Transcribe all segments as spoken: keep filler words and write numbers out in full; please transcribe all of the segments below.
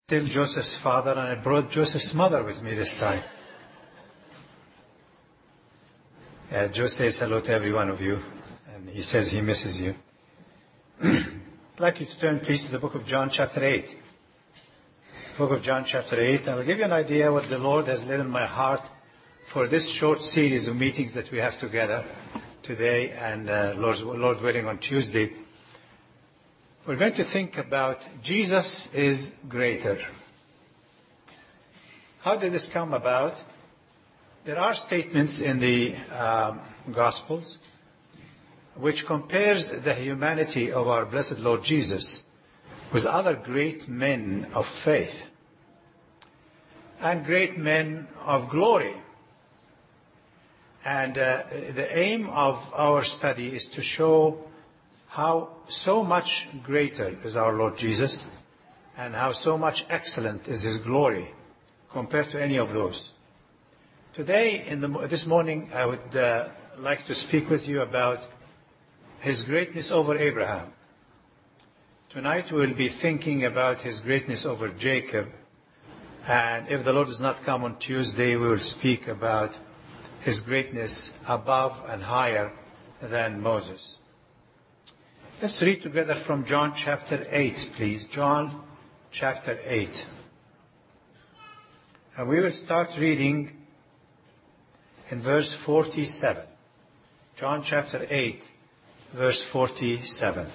Still Joseph's father, and I brought Joseph's mother with me this time. Uh, Joe says hello to every one of you, and he says he misses you. I'd like you to turn, please, to the book of John, chapter eight. Book of John, chapter eight. I will give you an idea what the Lord has laid in my heart for this short series of meetings that we have together today and uh, Lord's, Lord willing on Tuesday. We're going to think about Jesus is greater. How did this come about? There are statements in the um, Gospels which compares the humanity of our blessed Lord Jesus with other great men of faith and great men of glory. And uh, the aim of our study is to show how so much greater is our Lord Jesus and how so much excellent is His glory compared to any of those. Today, in the, this morning, I would uh, like to speak with you about His greatness over Abraham. Tonight we'll be thinking about His greatness over Jacob. And if the Lord does not come on Tuesday, we will speak about His greatness above and higher than Moses. Let's read together from John chapter eight, please. John chapter eight. And we will start reading in verse forty-seven. John chapter eight, verse forty-seven.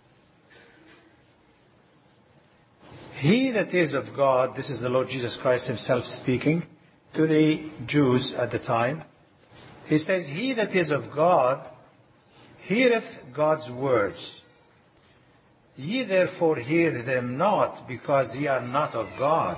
He that is of God, this is the Lord Jesus Christ Himself speaking to the Jews at the time. He says, He that is of God heareth God's words. Ye therefore hear them not, because ye are not of God.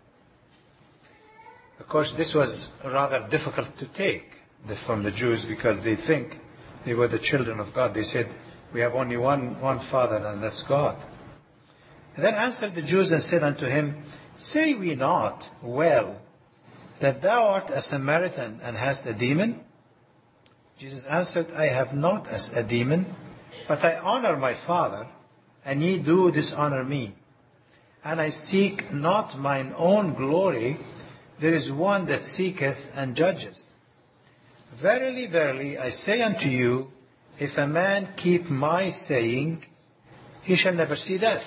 Of course, this was rather difficult to take from the Jews, because they think they were the children of God. They said, we have only one, one Father, and that's God. And then answered the Jews and said unto him, Say we not well that thou art a Samaritan and hast a demon? Jesus answered, I have not a demon, but I honor my Father, and ye do dishonor me. And I seek not mine own glory. There is one that seeketh and judges. Verily, verily, I say unto you, if a man keep my saying, he shall never see death.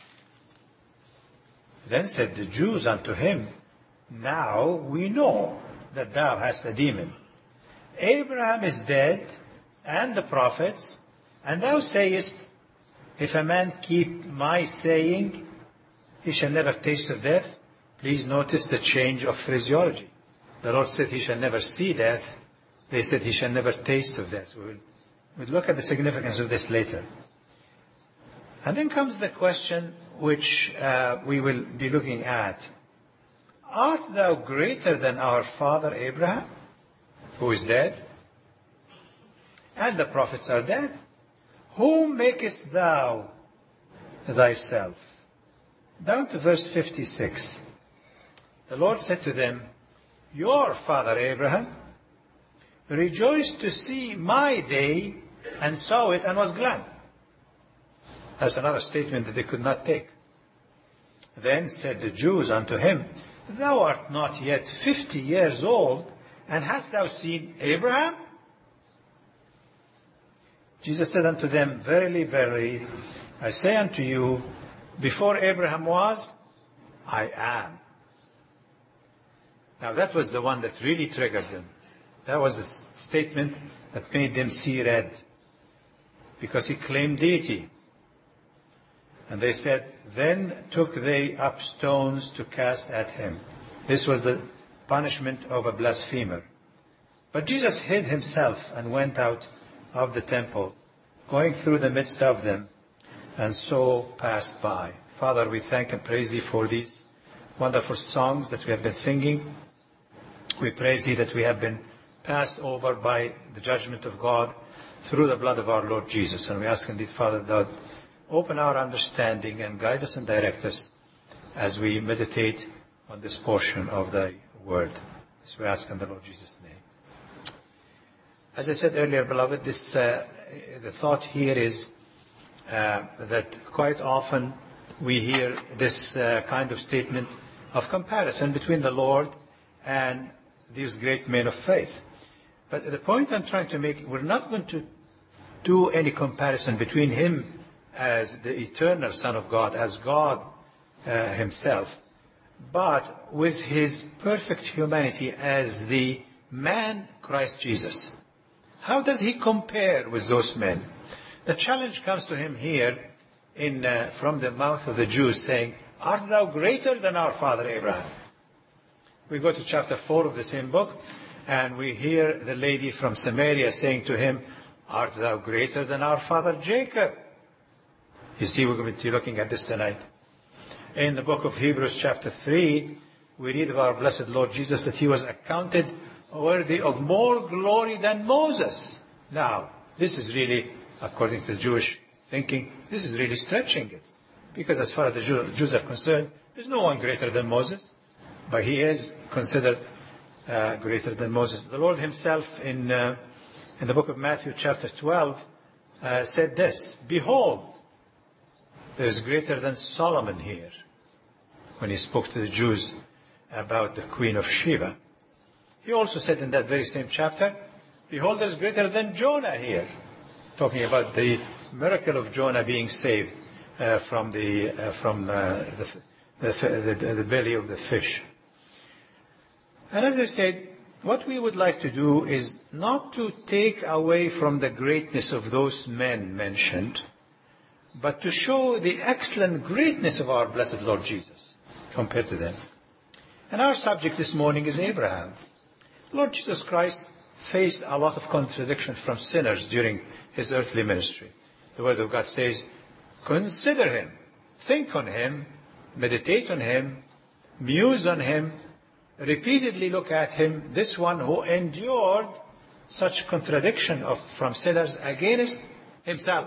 Then said the Jews unto him, Now we know that thou hast a demon. Abraham is dead, and the prophets, and thou sayest, if a man keep my saying, he shall never taste of death. Please notice the change of phraseology. The Lord said he shall never see death. They said he shall never taste of death. We'll, we'll look at the significance of this later. And then comes the question which uh, we will be looking at. Art thou greater than our father Abraham, who is dead? And the prophets are dead. Whom makest thou thyself? Down to verse fifty-six. The Lord said to them, Your father Abraham rejoiced to see my day, and saw it, and was glad. That's another statement that they could not take. Then said the Jews unto him, Thou art not yet fifty years old, and hast thou seen Abraham? Jesus said unto them, Verily, verily, I say unto you, before Abraham was, I am. Now that was the one that really triggered them. That was a statement that made them see red, because he claimed deity. And they said, Then took they up stones to cast at him. This was the punishment of a blasphemer. But Jesus hid himself and went out of the temple, going through the midst of them, and so passed by. Father, we thank and praise Thee for these wonderful songs that we have been singing. We praise Thee that we have been passed over by the judgment of God through the blood of our Lord Jesus. And we ask indeed, Father, that open our understanding and guide us and direct us as we meditate on this portion of Thy Word. This we ask in the Lord Jesus' name. As I said earlier, beloved, this uh, the thought here is uh, that quite often we hear this uh, kind of statement of comparison between the Lord and these great men of faith. But the point I'm trying to make, we're not going to do any comparison between him as the eternal Son of God, as God uh, himself, but with his perfect humanity as the man Christ Jesus. How does he compare with those men? The challenge comes to him here in, uh, from the mouth of the Jews, saying, "Art thou greater than our father Abraham?" We go to chapter four of the same book, and we hear the lady from Samaria saying to him, "Art thou greater than our father Jacob?" You see, we're going to be looking at this tonight. In the book of Hebrews chapter three, we read of our blessed Lord Jesus that he was accounted worthy of more glory than Moses. Now, this is really, according to Jewish thinking, this is really stretching it. Because as far as the Jews are concerned, there's no one greater than Moses. But he is considered uh, greater than Moses. The Lord himself in, uh, in the book of Matthew chapter twelve uh, said this, "Behold, there is greater than Solomon here," when he spoke to the Jews about the Queen of Sheba. He also said in that very same chapter, "Behold, there is greater than Jonah here," talking about the miracle of Jonah being saved uh, from the uh, from uh, the, the, the, the belly of the fish. And as I said, what we would like to do is not to take away from the greatness of those men mentioned, but to show the excellent greatness of our blessed Lord Jesus compared to them. And our subject this morning is Abraham. Lord Jesus Christ faced a lot of contradiction from sinners during his earthly ministry. The Word of God says, consider him, think on him, meditate on him, muse on him, repeatedly look at him, this one who endured such contradiction of, from sinners against himself.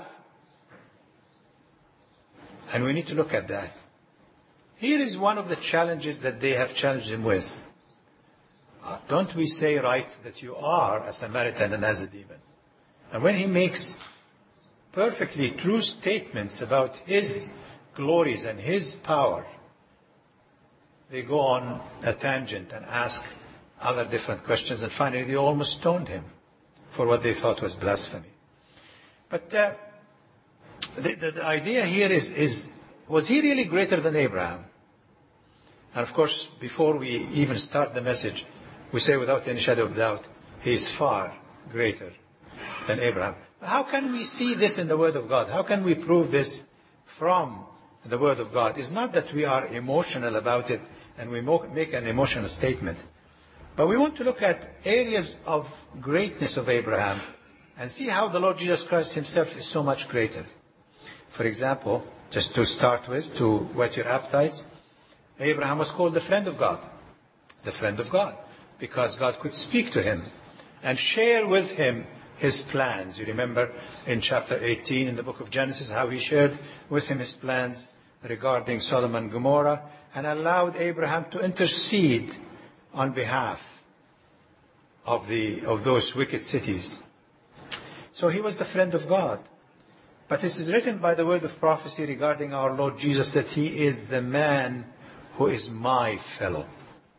And we need to look at that. Here is one of the challenges that they have challenged him with. Uh, don't we say right that you are a Samaritan and as a demon? And when he makes perfectly true statements about his glories and his power, they go on a tangent and ask other different questions, and finally they almost stoned him for what they thought was blasphemy. But uh, the, the, the idea here is, is, was he really greater than Abraham? And of course, before we even start the message, we say without any shadow of doubt, he is far greater than Abraham. How can we see this in the Word of God? How can we prove this from the Word of God? It's not that we are emotional about it and we make an emotional statement. But we want to look at areas of greatness of Abraham and see how the Lord Jesus Christ himself is so much greater. For example, just to start with, to whet your appetites, Abraham was called the friend of God. The friend of God. Because God could speak to him and share with him his plans. You remember in chapter eighteen in the book of Genesis how he shared with him his plans regarding Sodom and Gomorrah and allowed Abraham to intercede on behalf of the of those wicked cities. So he was the friend of God. But it is written by the word of prophecy regarding our Lord Jesus that he is the man who is my fellow.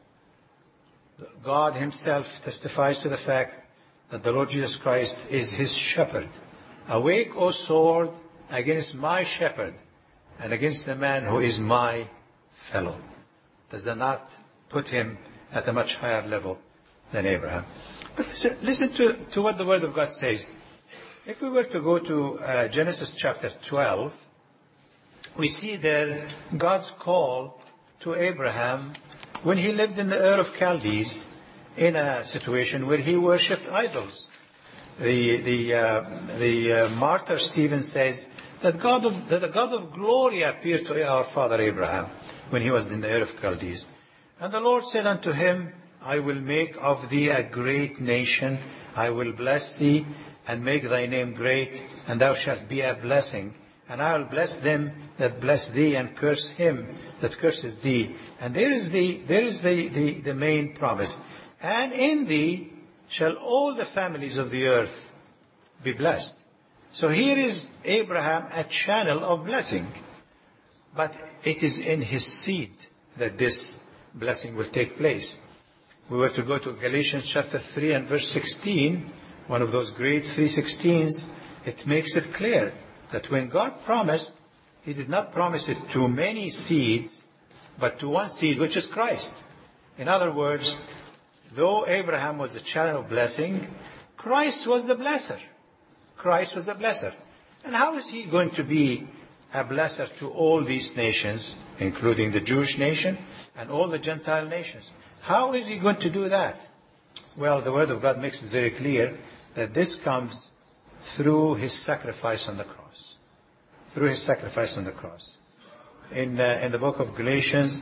God himself testifies to the fact that the Lord Jesus Christ is his shepherd. Awake, O sword, against my shepherd and against the man who is my fellow. Does that not put him at a much higher level than Abraham? But listen, listen to, to what the Word of God says. If we were to go to uh, Genesis chapter twelve, we see there God's call to Abraham when he lived in the Ur of Chaldees in a situation where he worshipped idols. The, the, uh, the uh, martyr Stephen says that, God of, that the God of glory appeared to our father Abraham when he was in the Ur of Chaldees. And the Lord said unto him, I will make of thee a great nation. I will bless thee and make thy name great, and thou shalt be a blessing. And I will bless them that bless thee, and curse him that curses thee. And there is the, there is the, the, the main promise. And in thee shall all the families of the earth be blessed. So here is Abraham, a channel of blessing. but it is in his seed that this blessing will take place. We were to go to Galatians chapter three and verse sixteen, one of those great three sixteens. It makes it clear that when God promised, he did not promise it to many seeds, but to one seed, which is Christ. In other words, though Abraham was the channel of blessing, Christ was the blesser. Christ was the blesser. And how is he going to be a blesser to all these nations, including the Jewish nation and all the Gentile nations? How is he going to do that? Well, the Word of God makes it very clear that this comes through his sacrifice on the cross. Through his sacrifice on the cross. In, uh, in the book of Galatians,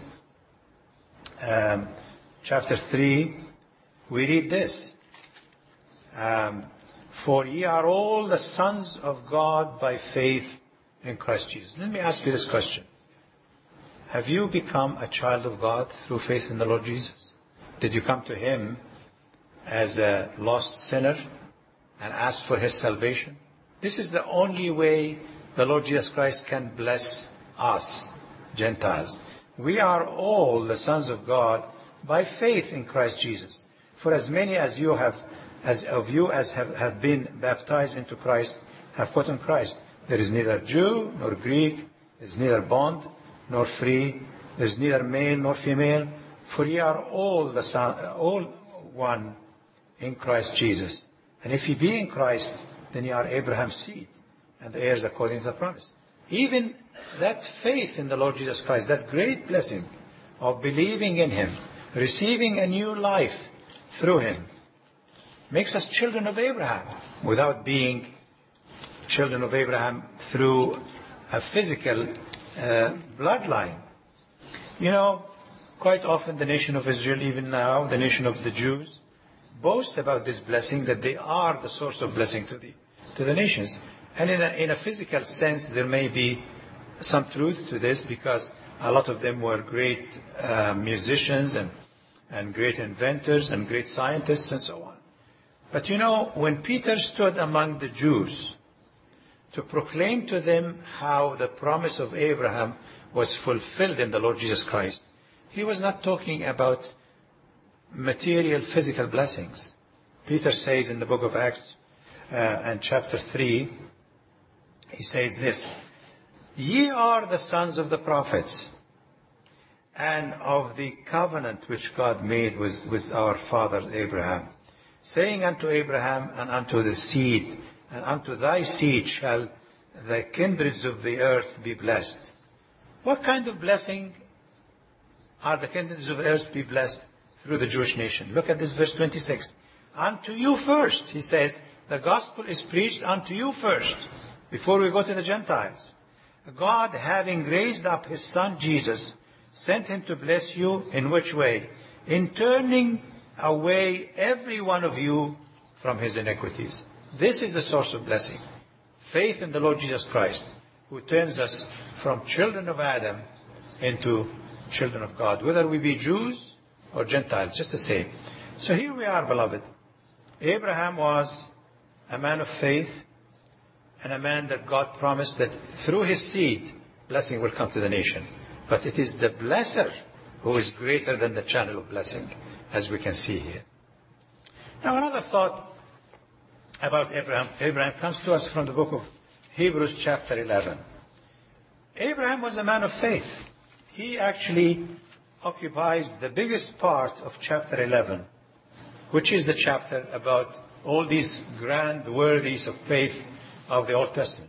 um, chapter three, we read this. Um, For ye are all the sons of God by faith in Christ Jesus. Let me ask you this question. Have you become a child of God through faith in the Lord Jesus? Did you come to him as a lost sinner and ask for his salvation? This is the only way the Lord Jesus Christ can bless us, Gentiles. We are all the sons of God by faith in Christ Jesus. For as many as you have, as of you as have, have been baptized into Christ, have put on Christ. There is neither Jew nor Greek, there is neither bond nor free, there is neither male nor female, for ye are all the son, all one in Christ Jesus. And if ye be in Christ, then ye are Abraham's seed, and the heirs according to the promise. Even that faith in the Lord Jesus Christ, that great blessing of believing in him, receiving a new life through him, makes us children of Abraham without being children of Abraham through a physical uh, bloodline. You know, quite often the nation of Israel, even now, the nation of the Jews, boast about this blessing, that they are the source of blessing to the, to the nations. And in a, in a physical sense, there may be some truth to this, because a lot of them were great uh, musicians and, and great inventors and great scientists and so on. But you know, when Peter stood among the Jews to proclaim to them how the promise of Abraham was fulfilled in the Lord Jesus Christ, he was not talking about material, physical blessings. Peter says in the book of Acts uh, and chapter three, he says this, ye are the sons of the prophets and of the covenant which God made with, with our father Abraham, saying unto Abraham, and unto the seed, and unto thy seed shall the kindreds of the earth be blessed. What kind of blessing are the kindreds of the earth be blessed? Through the Jewish nation. Look at this verse twenty-six. Unto you first, he says, the gospel is preached unto you first, before we go to the Gentiles. God, having raised up his son Jesus, sent him to bless you in which way? In turning away every one of you from his iniquities. This is the source of blessing. Faith in the Lord Jesus Christ, who turns us from children of Adam into children of God, whether we be Jews or Gentiles, just the same. So here we are, beloved. Abraham was a man of faith, and a man that God promised that through his seed, blessing will come to the nation. But it is the blesser who is greater than the channel of blessing, as we can see here. Now, another thought about Abraham. Abraham comes to us from the book of Hebrews chapter eleven. Abraham was a man of faith. He actually occupies the biggest part of chapter eleven, which is the chapter about all these grand worthies of faith of the Old Testament.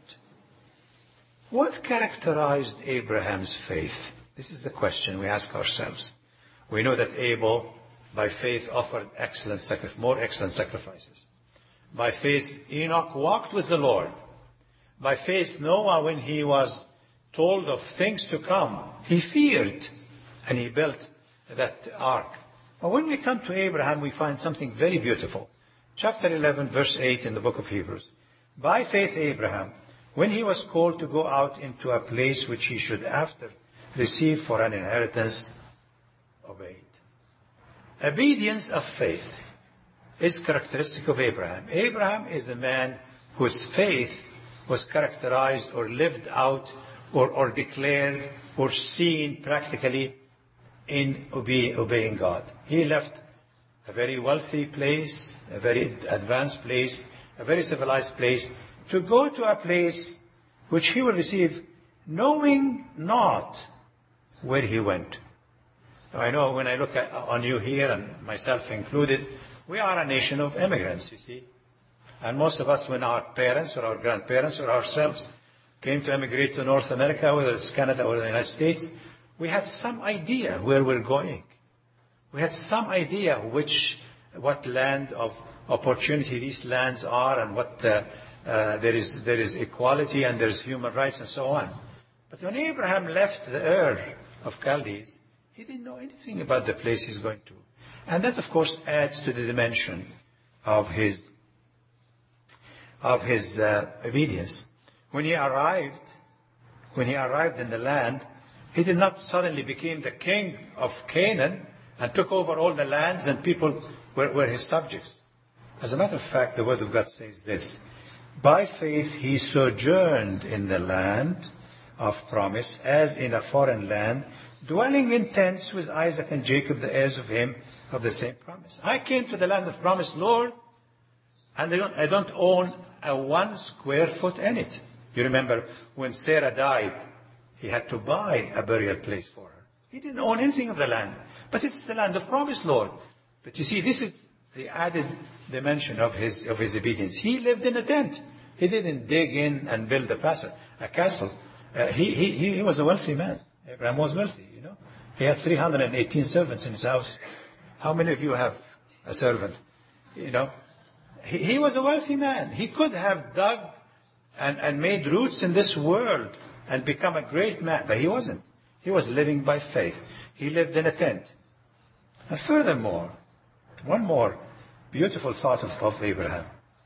What characterized Abraham's faith? This is the question we ask ourselves. We know that Abel, by faith, offered excellent sacrifice, more excellent sacrifices. By faith, Enoch walked with the Lord. By faith, Noah, when he was told of things to come, he feared, and he built that ark. But when we come to Abraham, we find something very beautiful. Chapter eleven, verse eight in the book of Hebrews. By faith, Abraham, when he was called to go out into a place which he should after receive for an inheritance, obeyed. Obedience of faith is characteristic of Abraham. Abraham is a man whose faith was characterized or lived out or, or declared or seen practically in obey, obeying God. He left a very wealthy place, a very advanced place, a very civilized place, to go to a place which he will receive, knowing not where he went. Now, I know when I look at, on you here, and myself included, we are a nation of immigrants, you see. And most of us, when our parents or our grandparents or ourselves came to immigrate to North America, whether it's Canada or the United States, we had some idea where we're going. We had some idea which, what land of opportunity these lands are, and what uh, uh, there is there is equality and there's human rights and so on. But when Abraham left the Ur of Chaldees, he didn't know anything about the place he's going to. And that, of course, adds to the dimension of his of his uh, obedience. When he arrived, when he arrived in the land, he did not suddenly become the king of Canaan and took over all the lands and people were, were his subjects. As a matter of fact, the Word of God says this: by faith he sojourned in the land of promise, as in a foreign land, dwelling in tents with Isaac and Jacob, the heirs of him of the same promise. I came to the land of promise, Lord, and I don't, I don't own a one square foot in it. You remember when Sarah died, he had to buy a burial place for her. He didn't own anything of the land. But it's the land of promise, Lord. But you see, this is the added dimension of his of his obedience. He lived in a tent. He didn't dig in and build a castle. A castle. Uh, he, he, he was a wealthy man. Abraham was wealthy, you know. He had three hundred eighteen servants in his house. How many of you have a servant? You know. He, he was a wealthy man. He could have dug and, and made roots in this world and become a great man. But he wasn't. He was living by faith. He lived in a tent. And furthermore, one more beautiful thought of, of Abraham.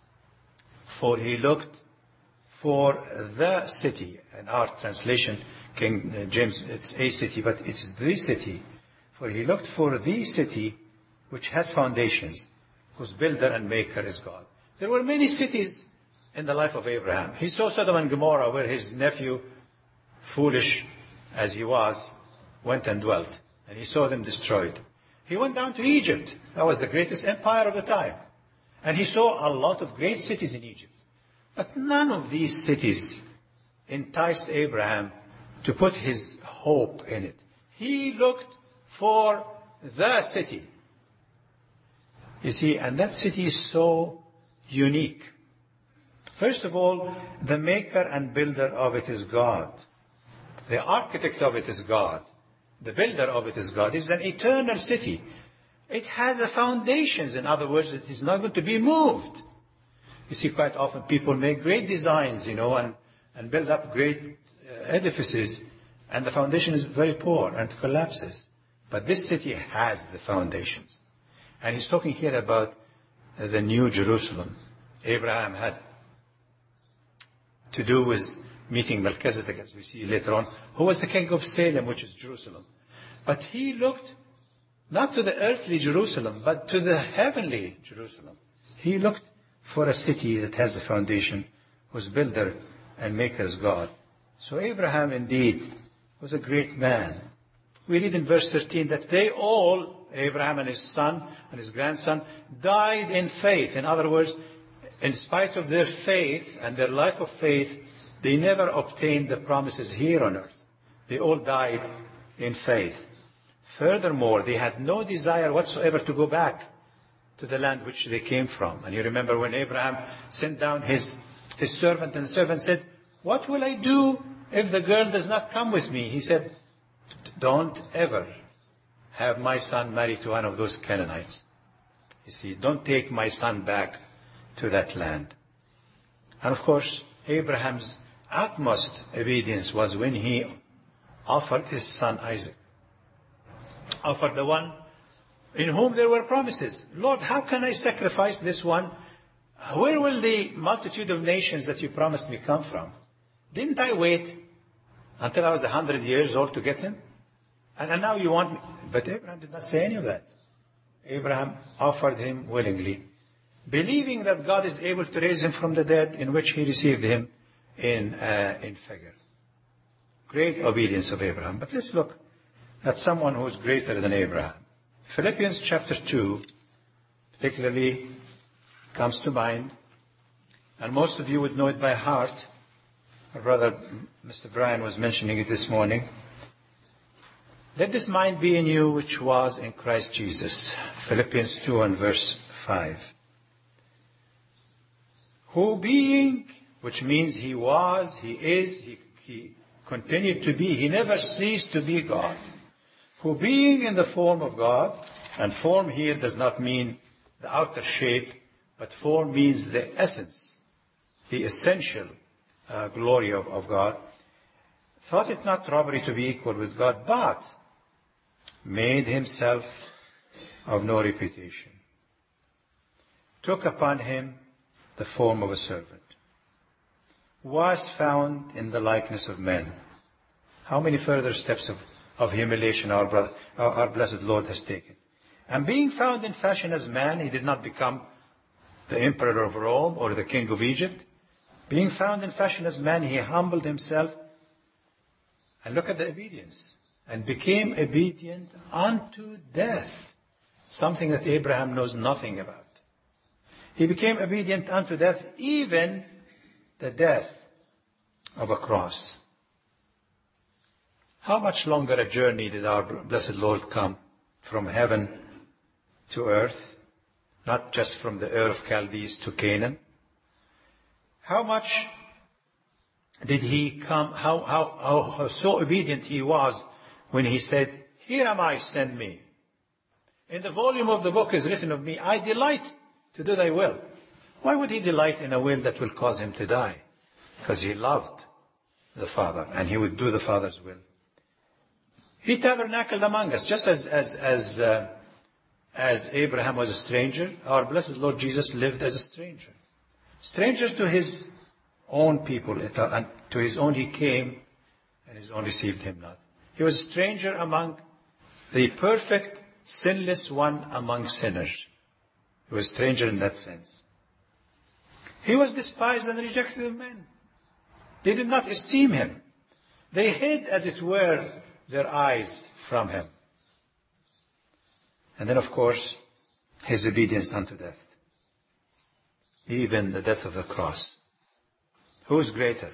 For he looked for the city. In our translation, King James, it's a city, but it's the city. For he looked for the city which has foundations, whose builder and maker is God. There were many cities in the life of Abraham. He saw Sodom and Gomorrah, where his nephew, foolish as he was, went and dwelt. And he saw them destroyed. He went down to Egypt. That was the greatest empire of the time. And he saw a lot of great cities in Egypt. But none of these cities enticed Abraham to put his hope in it. He looked for the city. You see, and that city is so unique. First of all, the maker and builder of it is God. The architect of it is God. The builder of it is God. It's an eternal city. It has a foundations. In other words, it is not going to be moved. You see, quite often people make great designs, you know, and, and build up great uh, edifices, and the foundation is very poor and collapses. But this city has the foundations. And he's talking here about uh, the New Jerusalem. Abraham had to do with meeting Melchizedek, as we see later on, who was the king of Salem, which is Jerusalem. But he looked not to the earthly Jerusalem, but to the heavenly Jerusalem. He looked for a city that has the foundation, whose builder and maker is God. So Abraham indeed was a great man. We read in verse thirteen that they all, Abraham and his son and his grandson, died in faith. In other words, in spite of their faith and their life of faith, they never obtained the promises here on earth. They all died in faith. Furthermore, they had no desire whatsoever to go back to the land which they came from. And you remember when Abraham sent down his, his servant, and the servant said, "What will I do if the girl does not come with me?" He said, "Don't ever have my son marry to one of those Canaanites. You see, don't take my son back to that land." And of course, Abraham's utmost obedience was when he offered his son Isaac. Offered the one in whom there were promises. "Lord, how can I sacrifice this one? Where will the multitude of nations that you promised me come from? Didn't I wait until I was a hundred years old to get him? And, and now you want me?" But Abraham did not say any of that. Abraham offered him willingly, believing that God is able to raise him from the dead, in which he received him in, uh, in figure. great obedience of Abraham. But let's look at someone who is greater than Abraham. Philippians chapter two particularly comes to mind, and most of you would know it by heart. Our brother Mister Brian was mentioning it this morning. Let this mind be in you which was in Christ Jesus. Philippians two and verse five. Who being, which means he was, he is, he, he continued to be, he never ceased to be God. Who being in the form of God, and form here does not mean the outer shape, but form means the essence, the essential uh, glory of, of God, thought it not robbery to be equal with God, but made himself of no reputation, took upon him the form of a servant, was found in the likeness of men. How many further steps of, of humiliation our, brother, our, our blessed Lord has taken. And being found in fashion as man, he did not become the emperor of Rome or the king of Egypt. Being found in fashion as man, he humbled himself. And look at the obedience. And became obedient unto death. Something that Abraham knows nothing about. He became obedient unto death, even the death of a cross. How much longer a journey did our blessed Lord come from heaven to earth? Not just from the Ur of Chaldees to Canaan. How much did he come, how, how, how, how so obedient he was when he said, here am I, send me. In the volume of the book is written of me, I delight to do thy will. Why would he delight in a will that will cause him to die? Because he loved the Father, and he would do the Father's will. He tabernacled among us, just as as as uh, as Abraham was a stranger. Our blessed Lord Jesus lived as a stranger, stranger to his own people, and to his own he came, and his own received him not. He was a stranger among the perfect, sinless one among sinners. He was a stranger in that sense. He was despised and rejected of men. They did not esteem him. They hid, as it were, their eyes from him. And then, of course, his obedience unto death. Even the death of the cross. Who is greater?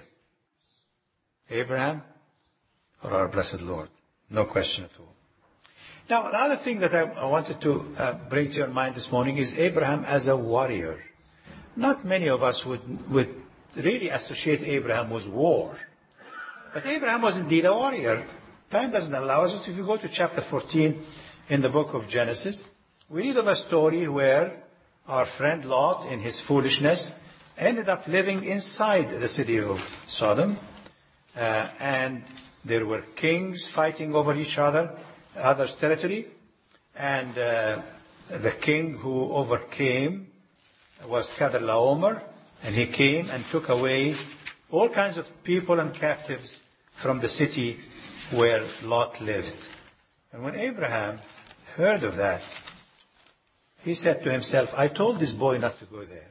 Abraham or our blessed Lord? No question at all. Now, another thing that I, I wanted to uh, bring to your mind this morning is Abraham as a warrior. Not many of us would, would really associate Abraham with war. But Abraham was indeed a warrior. Time doesn't allow us. If you go to chapter fourteen in the book of Genesis, we read of a story where our friend Lot, in his foolishness, ended up living inside the city of Sodom. Uh, and there were kings fighting over each other, other's territory. And uh, the king who overcame was Chedorlaomer, and he came and took away all kinds of people and captives from the city where Lot lived. And when Abraham heard of that, he said to himself, I told this boy not to go there.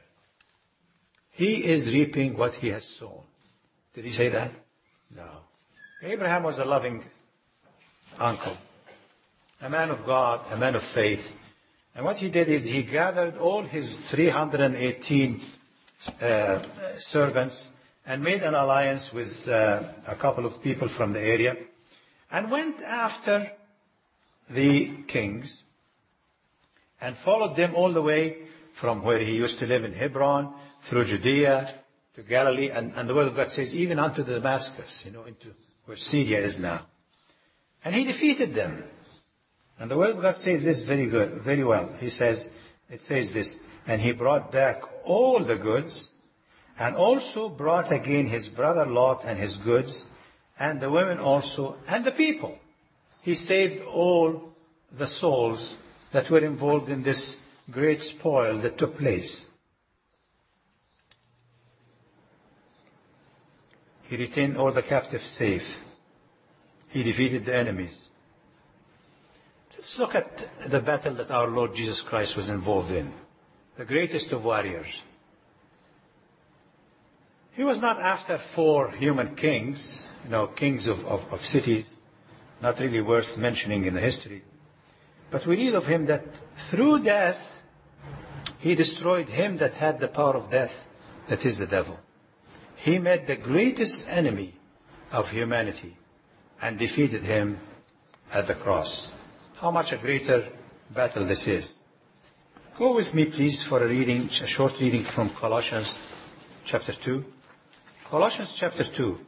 He is reaping what he has sown. Did he say that? No. Abraham was a loving uncle, a man of God, a man of faith. And what he did is he gathered all his three hundred eighteen uh, servants and made an alliance with uh, a couple of people from the area and went after the kings and followed them all the way from where he used to live in Hebron through Judea to Galilee, and, and the word of God says even unto Damascus, you know, into where Syria is now. And he defeated them. And the word of God says this very good, very well. He says, it says this, and he brought back all the goods, and also brought again his brother Lot and his goods, and the women also, and the people. He saved all the souls that were involved in this great spoil that took place. He retained all the captives safe. He defeated the enemies. Let's look at the battle that our Lord Jesus Christ was involved in. The greatest of warriors. He was not after four human kings, you know, kings of, of, of cities, not really worth mentioning in the history. But we read of him that through death, he destroyed him that had the power of death, that is the devil. He met the greatest enemy of humanity and defeated him at the cross. How much a greater battle this is. Go with me, please, for a reading, a short reading from Colossians chapter two. Colossians chapter two.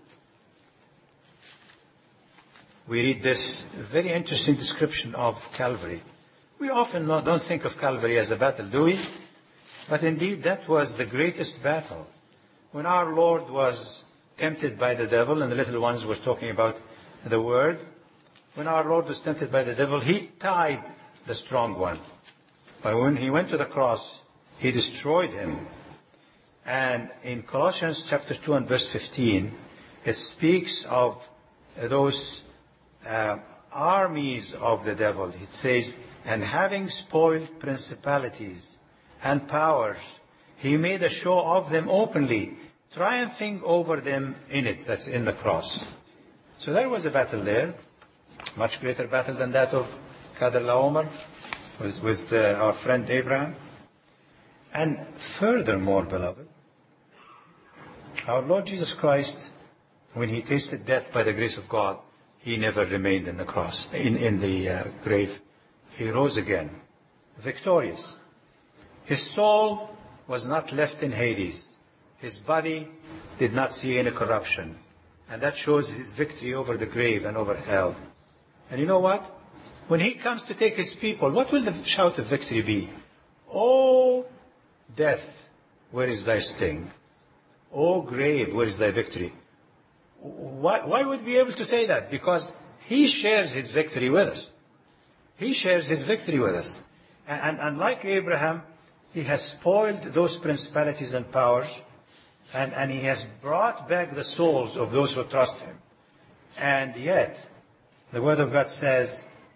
We read this very interesting description of Calvary. We often don't think of Calvary as a battle, do we? But indeed, that was the greatest battle. When our Lord was tempted by the devil, and the little ones were talking about the word, when our Lord was tempted by the devil, he tied the strong one. But when he went to the cross, he destroyed him. And in Colossians chapter two and verse fifteen, it speaks of those uh, armies of the devil. It says, and having spoiled principalities and powers, he made a show of them openly, triumphing over them in it. That's in the cross. So there was a battle there, much greater battle than that of Kedorlaomer with, with uh, our friend Abraham. And furthermore, beloved, our Lord Jesus Christ, when he tasted death by the grace of God, he never remained in the cross, in, in the uh, grave. He rose again, victorious. His soul was not left in Hades. His body did not see any corruption. And that shows his victory over the grave and over hell. And you know what? When he comes to take his people, what will the shout of victory be? Oh, death, where is thy sting? Oh, grave, where is thy victory? Why, why would we be able to say that? Because he shares his victory with us. He shares his victory with us. And, and, and like Abraham, he has spoiled those principalities and powers, and, and he has brought back the souls of those who trust him. And yet, the Word of God says,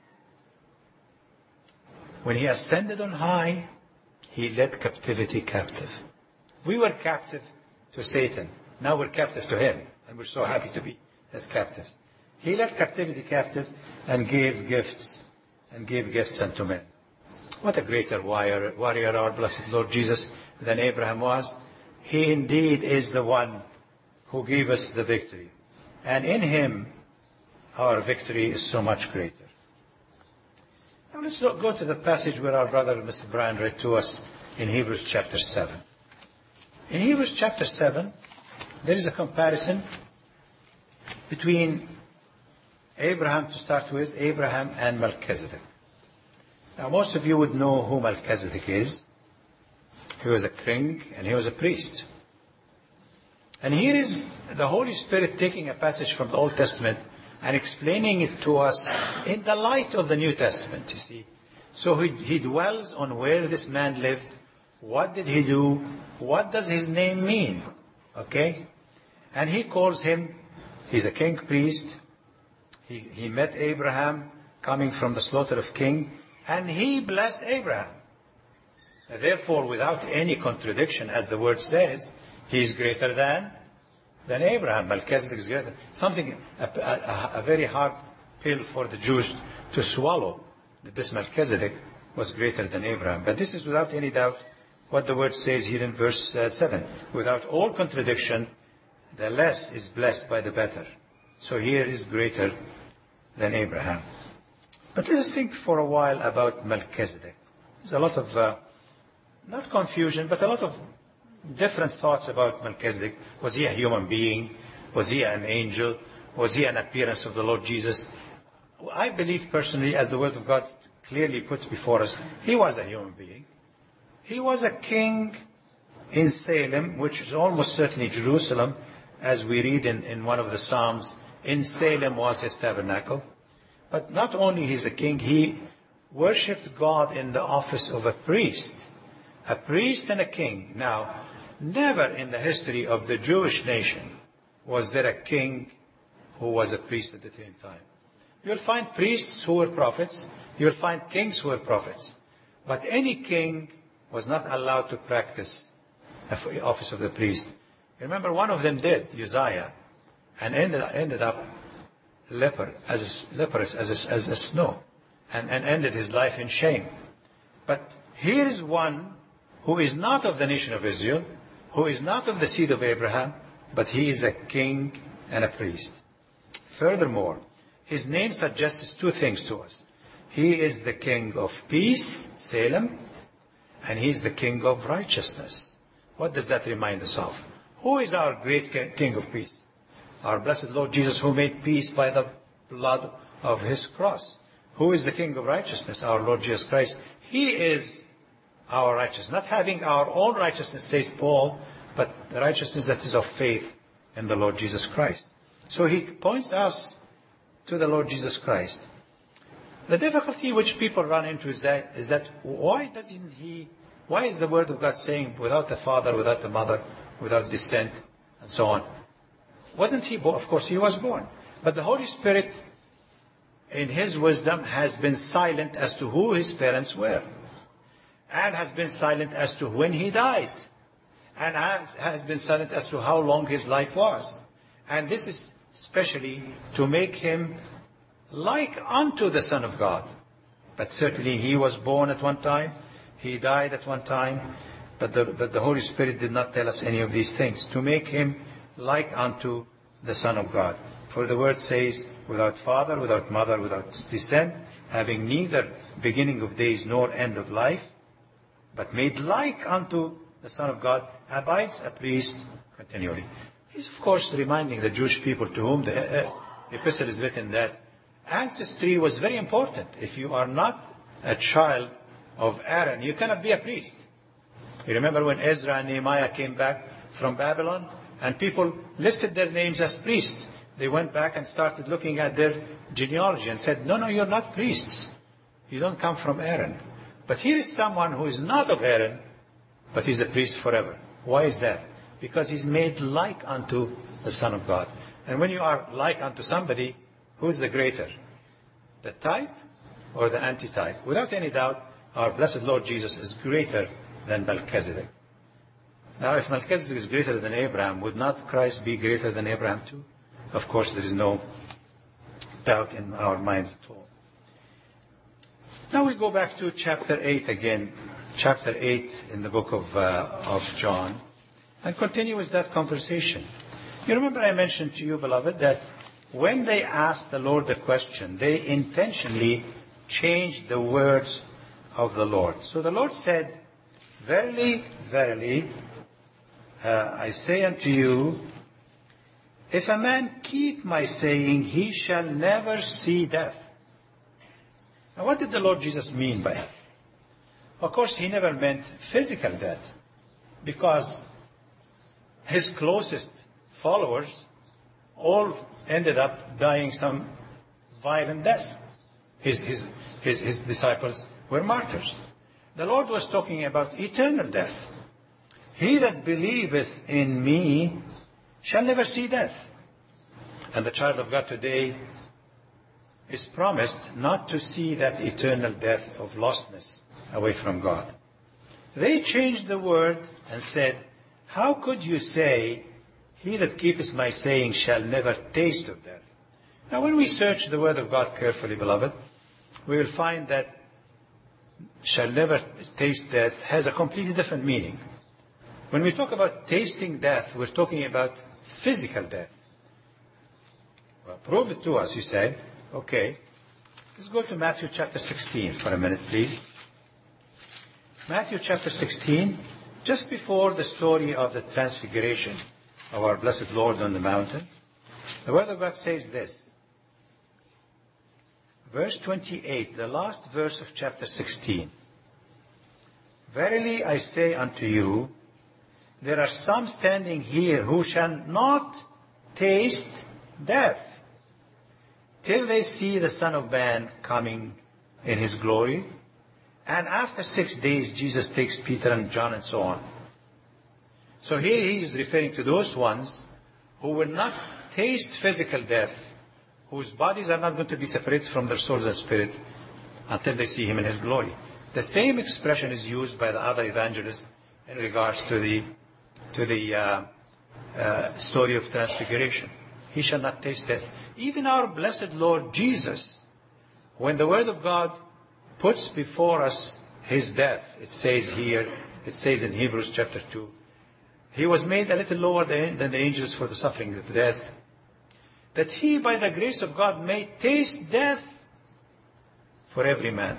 when he ascended on high, he led captivity captive. We were captive to Satan. Now we're captive to him. And we're so happy to be as captives. He led captivity captive and gave gifts, and gave gifts unto men. What a greater warrior, warrior our blessed Lord Jesus than Abraham was. He indeed is the one who gave us the victory. And in him, our victory is so much greater. Now let's go to the passage where our brother Mister Brian read to us in Hebrews chapter seven. In Hebrews chapter seven, there is a comparison between Abraham, to start with, Abraham and Melchizedek. Now, most of you would know who Melchizedek is. He was a king and he was a priest. And here is the Holy Spirit taking a passage from the Old Testament and explaining it to us in the light of the New Testament, you see. So he, he dwells on where this man lived. What did he do? What does his name mean? Okay? And he calls him, he's a king priest. He, he met Abraham coming from the slaughter of king, and he blessed Abraham. Therefore, without any contradiction, as the word says, he is greater than, than Abraham. Melchizedek is greater. Something, a, a, a very hard pill for the Jews to swallow, that this Melchizedek was greater than Abraham. But this is without any doubt what the word says here in verse uh, seven. Without all contradiction, the less is blessed by the better. So here is greater than Abraham. But let us think for a while about Melchizedek. There's a lot of, uh, not confusion, but a lot of different thoughts about Melchizedek. Was he a human being? Was he an angel? Was he an appearance of the Lord Jesus? I believe personally, as the Word of God clearly puts before us, he was a human being. He was a king in Salem, which is almost certainly Jerusalem, as we read in, in one of the Psalms. In Salem was his tabernacle. But not only he's a king, he worshipped God in the office of a priest. A priest and a king. Now, never in the history of the Jewish nation was there a king who was a priest at the same time. You'll find priests who were prophets. You'll find kings who were prophets. But any king was not allowed to practice the office of the priest. Remember, one of them did, Uzziah, and ended, ended up leper, as a, leprous as a, as a snow, and, and ended his life in shame. But here is one who is not of the nation of Israel, who is not of the seed of Abraham, but he is a king and a priest. Furthermore, his name suggests two things to us. He is the king of peace, Salem, and he is the king of righteousness. What does that remind us of? Who is our great king of peace? Our blessed Lord Jesus, who made peace by the blood of his cross. Who is the king of righteousness? Our Lord Jesus Christ. He is our righteousness. Not having our own righteousness, says Paul, but the righteousness that is of faith in the Lord Jesus Christ. So he points us to the Lord Jesus Christ. The difficulty which people run into is that, is that why doesn't he, why is the word of God saying without a father, without a mother, without descent, and so on? Wasn't he born? Of course he was born. But the Holy Spirit, in his wisdom, has been silent as to who his parents were. And has been silent as to when he died. And has, has been silent as to how long his life was. And this is especially to make him like unto the Son of God. But certainly he was born at one time. He died at one time. But the, but the Holy Spirit did not tell us any of these things. To make him like unto the Son of God. For the word says, without father, without mother, without descent, having neither beginning of days nor end of life, but made like unto the Son of God, abides a priest continually. He's, of course, reminding the Jewish people to whom the uh, epistle is written that ancestry was very important. If you are not a child of Aaron, you cannot be a priest. You remember when Ezra and Nehemiah came back from Babylon, and people listed their names as priests. They went back and started looking at their genealogy and said, no, no, you're not priests. You don't come from Aaron. But here is someone who is not of Aaron, but he's a priest forever. Why is that? Because he's made like unto the Son of God. And when you are like unto somebody, who is the greater? The type or the antitype? Without any doubt, our blessed Lord Jesus is greater than Melchizedek. Now, if Melchizedek is greater than Abraham, would not Christ be greater than Abraham too? Of course, there is no doubt in our minds at all. Now we go back to chapter eight again, chapter eight in the book of, uh, of John, and continue with that conversation. You remember I mentioned to you, beloved, that when they asked the Lord the question, they intentionally changed the words of the Lord. So the Lord said, verily, verily, uh, I say unto you, if a man keep my saying, he shall never see death. Now what did the Lord Jesus mean by that? Of course, he never meant physical death, because his closest followers all ended up dying some violent death. His, his, his, his disciples were martyrs. The Lord was talking about eternal death. He that believeth in me shall never see death. And the child of God today is promised not to see that eternal death of lostness away from God. They changed the word and said, how could you say, he that keepeth my saying shall never taste of death? Now when we search the word of God carefully, beloved, we will find that shall never taste death has a completely different meaning. When we talk about tasting death, we're talking about physical death. Well, prove it to us, you say. Okay. Let's go to Matthew chapter sixteen for a minute, please. Matthew chapter sixteen, just before the story of the transfiguration of our blessed Lord on the mountain, the Word of God says this. Verse twenty-eight, the last verse of chapter sixteen. Verily I say unto you, there are some standing here who shall not taste death till they see the Son of Man coming in his glory. And after six days, Jesus takes Peter and John and so on. So here he is referring to those ones who will not taste physical death, whose bodies are not going to be separated from their souls and spirit until they see him in his glory. The same expression is used by the other evangelists in regards to the to the uh, uh, story of transfiguration. He shall not taste death. Even our blessed Lord Jesus, when the Word of God puts before us His death, it says here, it says in Hebrews chapter two, He was made a little lower than the angels for the suffering of death, that He, by the grace of God, may taste death for every man.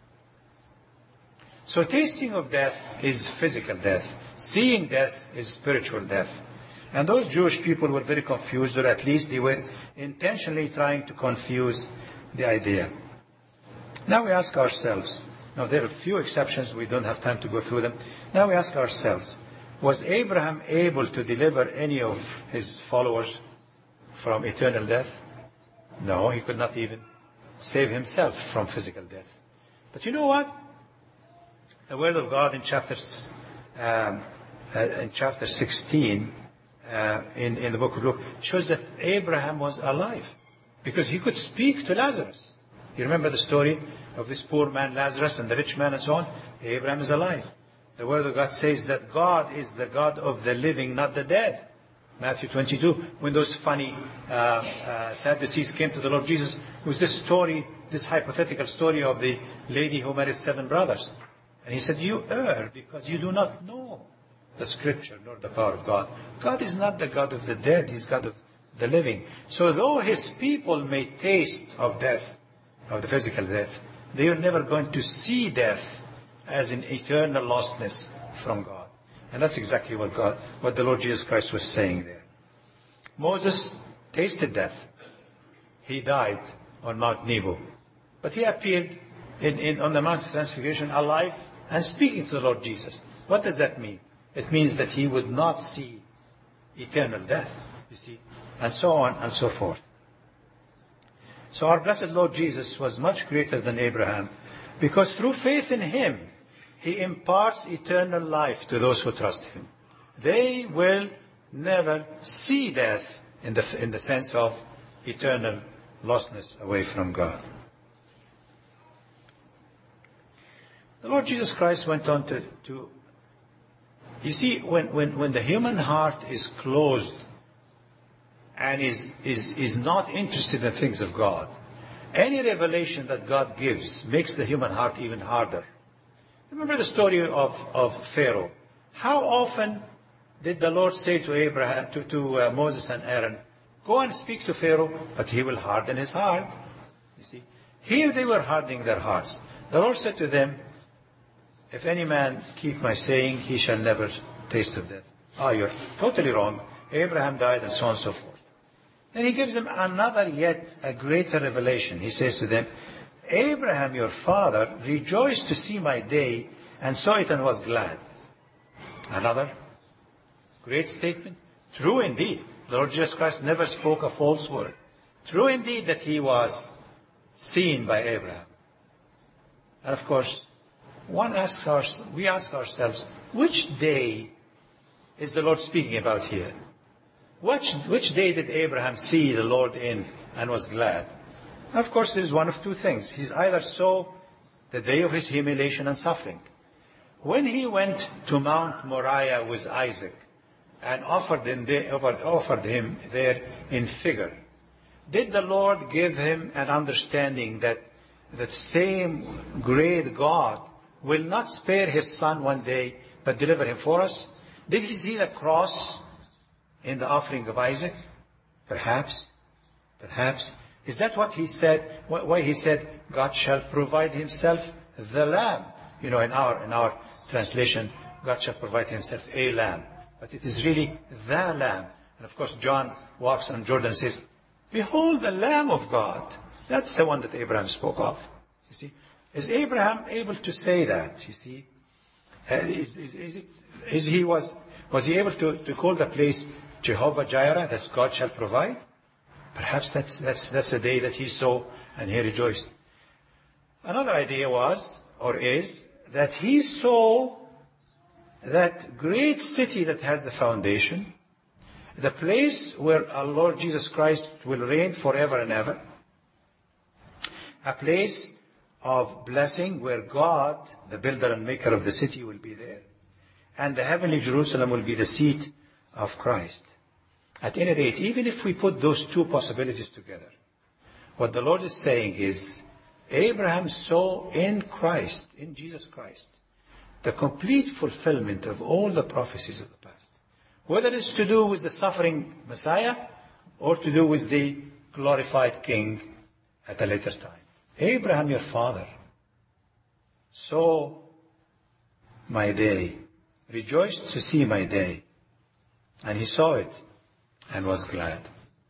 So tasting of death is physical death. Seeing death is spiritual death. And those Jewish people were very confused, or at least they were intentionally trying to confuse the idea. Now we ask ourselves, now there are a few exceptions, we don't have time to go through them. Now we ask ourselves, was Abraham able to deliver any of his followers from eternal death? No, he could not even save himself from physical death. But you know what? The Word of God in chapter, um, uh, in chapter sixteen, uh, in, in the book of Luke, shows that Abraham was alive. Because he could speak to Lazarus. You remember the story of this poor man Lazarus and the rich man and so on? Abraham is alive. The Word of God says that God is the God of the living, not the dead. Matthew twenty-two, when those funny uh, uh, Sadducees came to the Lord Jesus with this story, this hypothetical story of the lady who married seven brothers. And he said, you err because you do not know the Scripture nor the power of God. God is not the God of the dead, He's God of the living. So though His people may taste of death, of the physical death, they are never going to see death as an eternal lostness from God. And that's exactly what God, what the Lord Jesus Christ was saying there. Moses tasted death. He died on Mount Nebo. But he appeared in, in, on the Mount of Transfiguration alive and speaking to the Lord Jesus. What does that mean? It means that he would not see eternal death, you see, and so on and so forth. So our blessed Lord Jesus was much greater than Abraham, because through faith in Him, He imparts eternal life to those who trust Him. They will never see death in the, in the sense of eternal lostness away from God. The Lord Jesus Christ went on to, to you see, when, when, when the human heart is closed and is, is, is not interested in things of God, any revelation that God gives makes the human heart even harder. Remember the story of, of Pharaoh. How often did the Lord say to Abraham, to, to uh, Moses and Aaron, go and speak to Pharaoh, but he will harden his heart. You see, here they were hardening their hearts. The Lord said to them, if any man keep my saying, he shall never taste of death. Ah, you're totally wrong. Abraham died and so on and so forth. Then he gives them another yet a greater revelation. He says to them, Abraham your father rejoiced to see my day and saw it and was glad. Another great statement. True indeed. The Lord Jesus Christ never spoke a false word. True indeed that he was seen by Abraham. And of course, one asks our, we ask ourselves, which day is the Lord speaking about here? Which, which day did Abraham see the Lord in and was glad? Of course, there is one of two things. He's either saw the day of his humiliation and suffering. When he went to Mount Moriah with Isaac and offered him, offered him there in figure, did the Lord give him an understanding that the same great God will not spare his son one day, but deliver him for us? Did he see the cross in the offering of Isaac? Perhaps. Perhaps. Is that what he said? Why he said, God shall provide himself the lamb. You know, in our, in our translation, God shall provide himself a lamb. But it is really the lamb. And of course, John walks on Jordan and says, behold the Lamb of God. That's the one that Abraham spoke of. You see, is Abraham able to say that? You see, uh, is, is, is, it, is he was was he able to, to call the place Jehovah Jireh, that God shall provide? Perhaps that's that's that's the day that he saw and he rejoiced. Another idea was or is that he saw that great city that has the foundation, the place where our Lord Jesus Christ will reign forever and ever, a place of blessing where God, the builder and maker of the city, will be there, and the heavenly Jerusalem will be the seat of Christ. At any rate, even if we put those two possibilities together, what the Lord is saying is, Abraham saw in Christ, in Jesus Christ, the complete fulfillment of all the prophecies of the past. Whether it's to do with the suffering Messiah or to do with the glorified King at a later time. Abraham, your father, saw my day, rejoiced to see my day, and he saw it and was glad.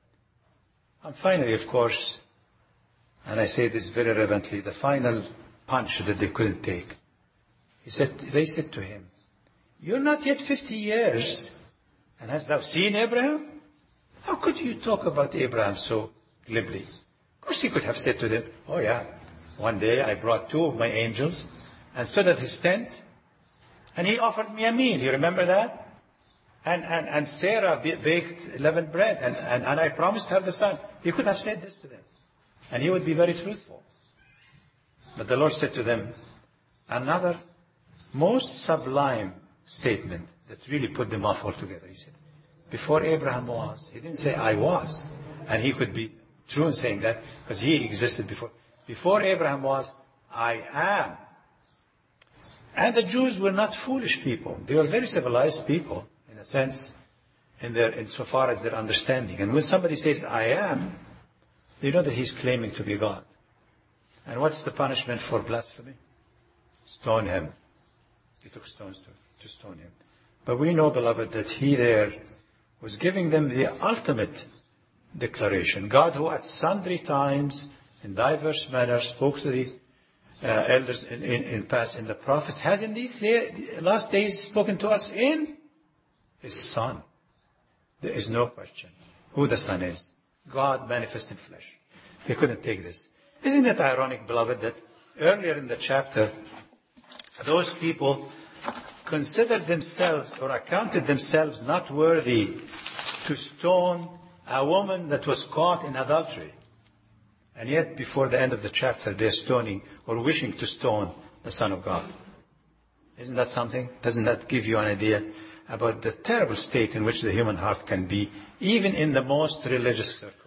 And finally, of course, and I say this very reverently, the final punch that they couldn't take. He said, they said to him, you're not yet fifty years, and hast thou seen Abraham? How could you talk about Abraham so glibly? Of course he could have said to them, oh yeah, one day I brought two of my angels and stood at his tent, and he offered me a meal. You remember that? And, and, and Sarah baked leavened bread, and, and, and I promised her the son. He could have said this to them, and he would be very truthful. But the Lord said to them another most sublime statement that really put them off altogether. He said, before Abraham was. He didn't say, I was. And he could be true in saying that, because he existed before. Before Abraham was, I am. And the Jews were not foolish people. They were very civilized people, in a sense, in their, insofar as their understanding. And when somebody says, I am, they know that he's claiming to be God. And what's the punishment for blasphemy? Stone him. They took stones to, to stone him. But we know, beloved, that he there was giving them the ultimate declaration. God, who at sundry times, in diverse manners, spoke to the uh, elders in, in, in past, in the prophets, has in these last days spoken to us in His Son. There is no question who the Son is. God manifest in flesh. He couldn't take this. Isn't it ironic, beloved, that earlier in the chapter, those people considered themselves or accounted themselves not worthy to stone a woman that was caught in adultery. And yet, before the end of the chapter, they're stoning or wishing to stone the Son of God. Isn't that something? Doesn't that give you an idea about the terrible state in which the human heart can be, even in the most religious circles?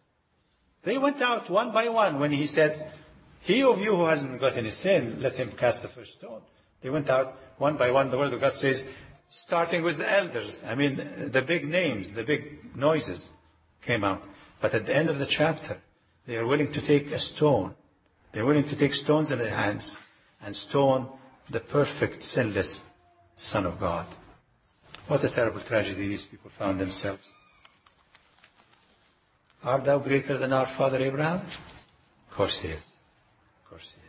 They went out one by one when he said, he of you who hasn't got any sin, let him cast the first stone. They went out one by one. The Word of God says, starting with the elders. I mean, the big names, the big noises came out. But at the end of the chapter, they are willing to take a stone. They're willing to take stones in their hands and stone the perfect, sinless Son of God. What a terrible tragedy these people found themselves. Art thou greater than our father Abraham? Of course he is. Of course he is.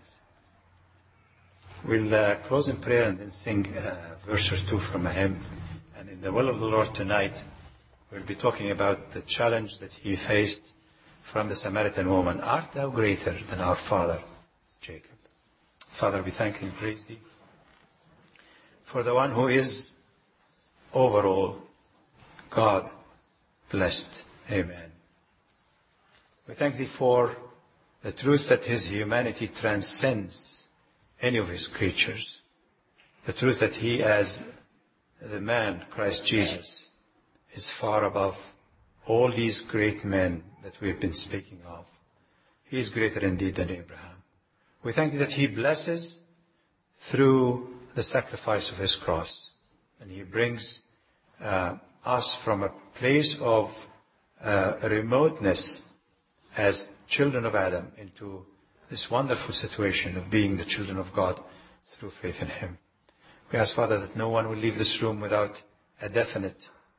We'll uh, close in prayer and then sing a verse or two from a hymn. And in the will of the Lord tonight, we'll be talking about the challenge that he faced from the Samaritan woman. Art thou greater than our father Jacob? Father, we thank and praise thee for the one who is overall God blessed. Amen. We thank thee for the truth that his humanity transcends any of his creatures. The truth that he, as the man, Christ Jesus, is far above all these great men that we've been speaking of. He is greater indeed than Abraham. We thank thee that he blesses through the sacrifice of his cross. And he brings uh, us from a place of uh, remoteness as children of Adam into this wonderful situation of being the children of God through faith in him. We ask, Father, that no one will leave this room without a definite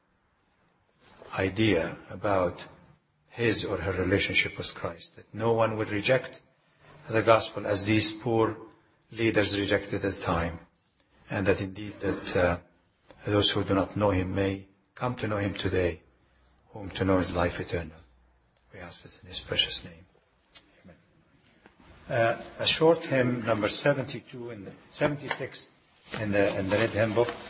idea about his or her relationship with Christ. That no one would reject the gospel as these poor leaders rejected at the time. And that indeed that uh, those who do not know him may come to know him today, whom to know is life eternal. We ask this in his precious name. Amen. Uh, a short hymn, number seventy-two and seventy-six in the, in the red hymn book.